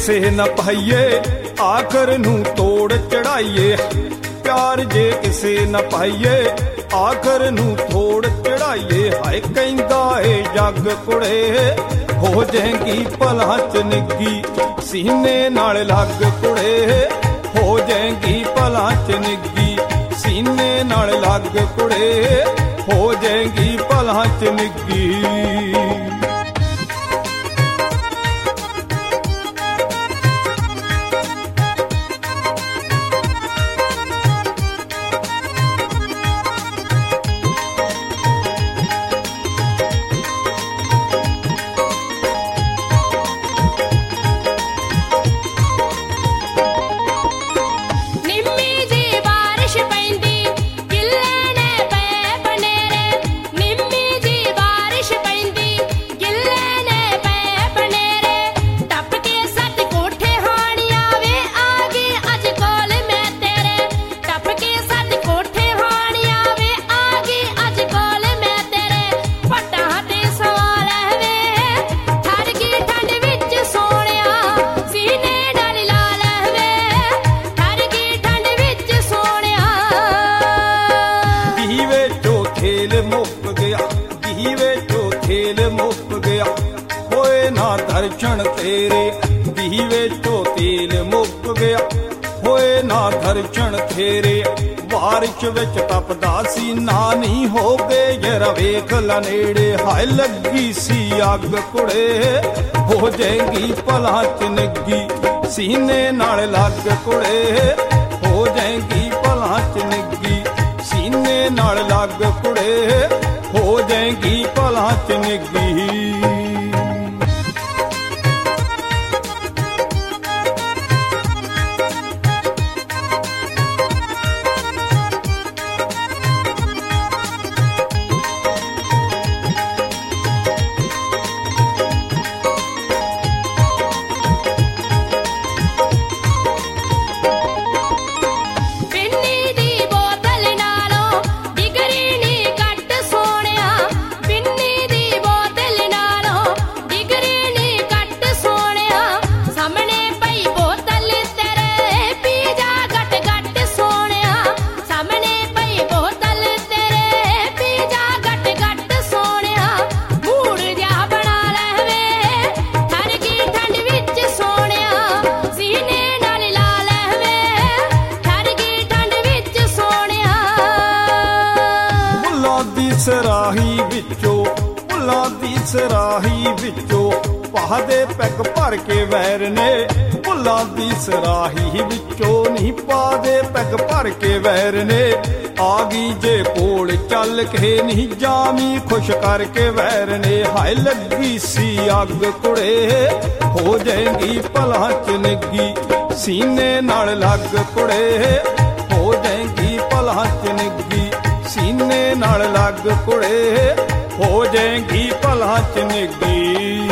ਕਿਸੇ ਨਾ ਪਾਈਏ ਆਖਰ ਨੂੰ ਤੋੜ ਚੜਾਈਏ। ਪਿਆਰ ਜੇ ਕਿਸੇ ਨਾ ਪਾਈਏ ਆਖਰ ਨੂੰ ਤੋੜ ਚੜਾਈਏ। ਹਾਏ ਕਹਿੰਦਾ ਏ ਜੱਗ ਕੁੜੇ ਹੋ ਜਾਏਗੀ ਭਲਾਂ ਚ ਨਿੱਗੀ, ਸੀਨੇ ਨਾਲ ਲੱਗ ਕੁੜੇ ਹੋ ਜਾਏਗੀ ਭਲਾਂ ਚ ਨਿੱਗੀ, ਸੀਨੇ ਨਾਲ ਲੱਗ ਕੁੜੇ ਹੋ ਜਾਏਗੀ ਭਲਾਂ ਚ ਨਿੱਗੀ। ਦਰਸ਼ਨ ਤੇਰੇ ਦੀਵੇ ਚੋਂ ਤੇਲ ਮੁੱਕ ਗਿਆ, ਹੋਏ ਨਾ ਦਰਸ਼ਨ ਤੇਰੇ। ਬਾਰਿਸ਼ ਵਿੱਚ ਤਪਦਾ ਸੀ ਨਾ ਨਹੀਂ ਹੋ ਗਏ ਜਰਾ ਵੇਖ ਲਾ ਨੇੜੇ। ਹਾਏ ਲੱਗੀ ਸੀ ਅੱਗ ਕੁੜੇ ਹੋ ਜਾਏਗੀ ਭਲਾਂ ਚ ਨਿੱਗੀ, ਸੀਨੇ ਨਾਲ ਲੱਗ ਕੁੜੇ ਹੋ ਜਾਏਗੀ ਭਲਾਂ ਚ ਨਿੱਗੀ, ਸੀਨੇ ਨਾਲ ਲੱਗ ਕੁੜੇ ਹੋ ਜਾਏਗੀ ਭਲਾਂ ਚ ਨਿੱਗੀ। ਸਰਾਹੀ ਵਿੱਚੋਂ ਭੁੱਲਾਂ ਦੀ ਸਰਾਹੀ ਵਿੱਚੋਂ ਪਾਦੇ ਪੈਗ ਭਰ ਕੇ ਵੈਰ ਨੇ, ਭੁੱਲਾਂ ਦੀ ਸਰਾਹੀ ਵਿੱਚੋਂ ਨਹੀਂ ਪਾਦੇ ਪੈਗ ਭਰ ਕੇ ਵੈਰ ਨੇ। ਆ ਗਈ ਜੇ ਕੋਲ ਚੱਲ ਕੇ ਨਹੀਂ ਜਾਮੀ ਖੁਸ਼ ਕਰਕੇ ਵੈਰ ਨੇ। ਹਾਏ ਲੱਗੀ ਸੀ ਅੱਗ ਕੁੜੇ ਹੋ ਜਾਏਗੀ ਭਲਾਂ ਚ ਨਿੱਗੀ, ਸੀਨੇ ਨਾਲ ਲੱਗ ਕੁੜੇ ਹੋ ਜਾਏਗੀ ਭਲਾਂ ਚ ਨਿੱਗੀ, ਸੀਨੇ ਨਾਲ ਲੱਗ ਕੁੜੇ ਹੋ ਜਾਏਗੀ ਭਲਾਂ ਚ ਨਿੱਗੀ।